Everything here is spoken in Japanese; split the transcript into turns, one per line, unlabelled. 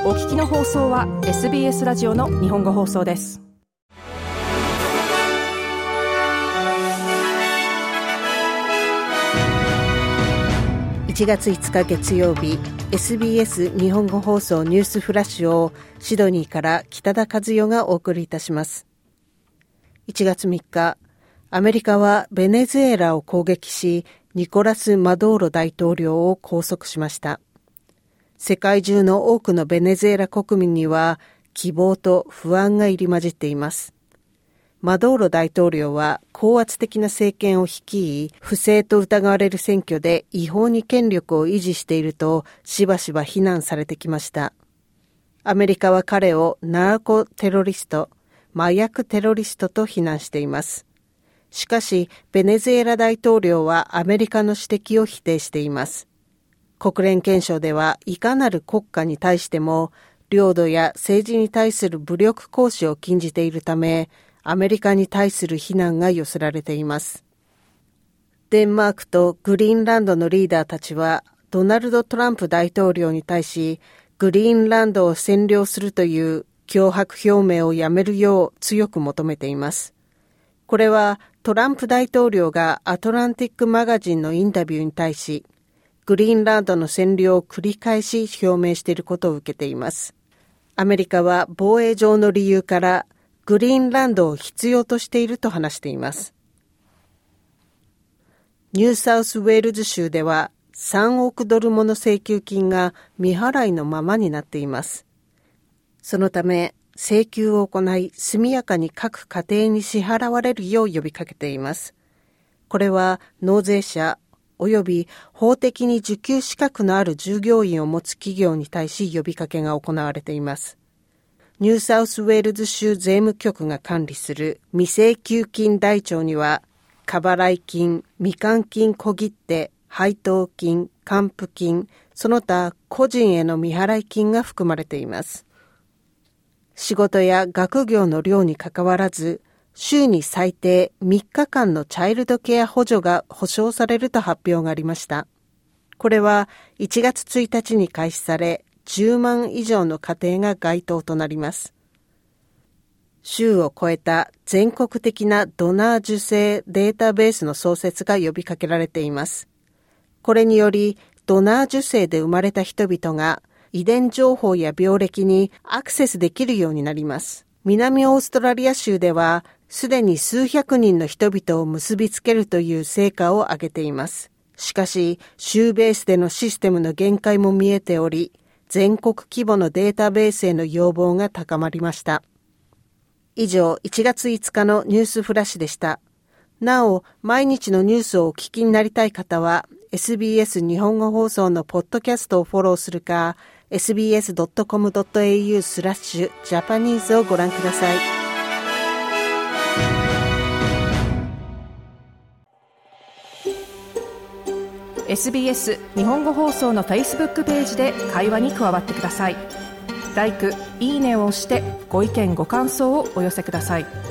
お聞きの放送は SBS ラジオの日本語放送です。
1月5日月曜日、 SBS 日本語放送ニュースフラッシュをシドニーから北田和代がお送りいたします。1月3日、アメリカはベネズエラを攻撃し、ニコラス・マドーロ大統領を拘束しました。世界中の多くのベネズエラ国民には希望と不安が入り混じっています。マドーロ大統領は高圧的な政権を率い、不正と疑われる選挙で違法に権力を維持しているとしばしば非難されてきました。アメリカは彼をナーコテロリスト、麻薬テロリストと非難しています。しかし、ベネズエラ大統領はアメリカの指摘を否定しています。国連憲章ではいかなる国家に対しても領土や政治に対する武力行使を禁じているため、アメリカに対する非難が寄せられています。デンマークとグリーンランドのリーダーたちはドナルド・トランプ大統領に対し、グリーンランドを占領するという脅迫表明をやめるよう強く求めています。これはトランプ大統領がアトランティックマガジンのインタビューに対し、グリーンランドの占領を繰り返し表明していることを受けています。アメリカは防衛上の理由からグリーンランドを必要としていると話しています。ニューサウスウェールズ州では3億ドルもの請求金が未払いのままになっています。そのため請求を行い、速やかに各家庭に支払われるよう呼びかけています。これは納税者および法的に受給資格のある従業員を持つ企業に対し呼びかけが行われています。ニューサウスウェールズ州税務局が管理する未請求金台帳には、過払い金、未還金小切手、配当金、還付金、その他個人への未払い金が含まれています。仕事や学業の量にかかわらず、週に最低3日間のチャイルドケア補助が保証されると発表がありました。これは1月1日に開始され、10万以上の家庭が該当となります。州を超えた全国的なドナー受精データベースの創設が呼びかけられています。これにより、ドナー受精で生まれた人々が遺伝情報や病歴にアクセスできるようになります。南オーストラリア州では、すでに数百人の人々を結びつけるという成果を上げています。しかし、州ベースでのシステムの限界も見えており、全国規模のデータベースへの要望が高まりました。以上、1月5日のニュースフラッシュでした。なお、毎日のニュースをお聞きになりたい方は、SBS 日本語放送のポッドキャストをフォローするか、sbs.com.au/Japanese をご覧ください。
SBS 日本語放送の Facebook ページで会話に加わってください。LIKE、いいねを押してご意見ご感想をお寄せください。